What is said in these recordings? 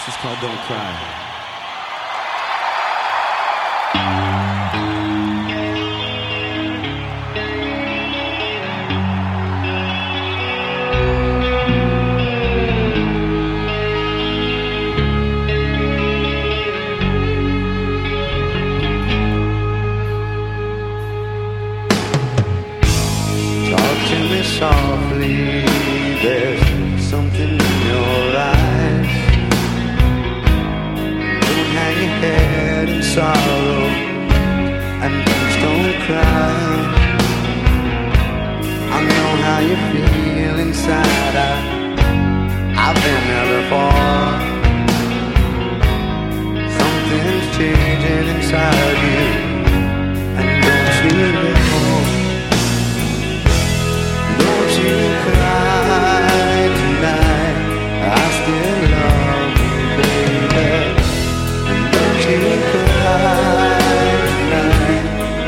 This is called Don't Cry. Softly, there's something in your eyes. Don't hang your head in sorrow, and please don't cry. I know how you feel inside. I've been there before. Something's changing inside you, and don't you know? Don't you cry tonight, I still love you, baby. And don't you cry tonight.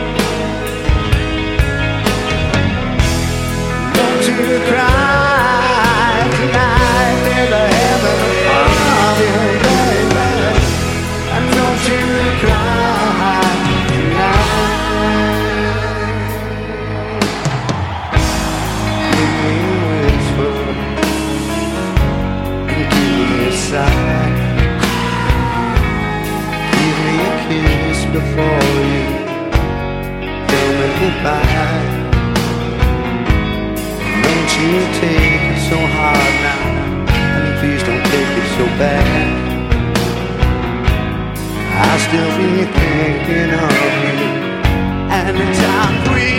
Don't you cry tonight, there's a heaven above you, baby. And don't you cry tonight. Give me a kiss before you tell me goodbye. Don't you take it so hard now, and please don't take it so bad. I'll still be thinking of you, and it's time for you.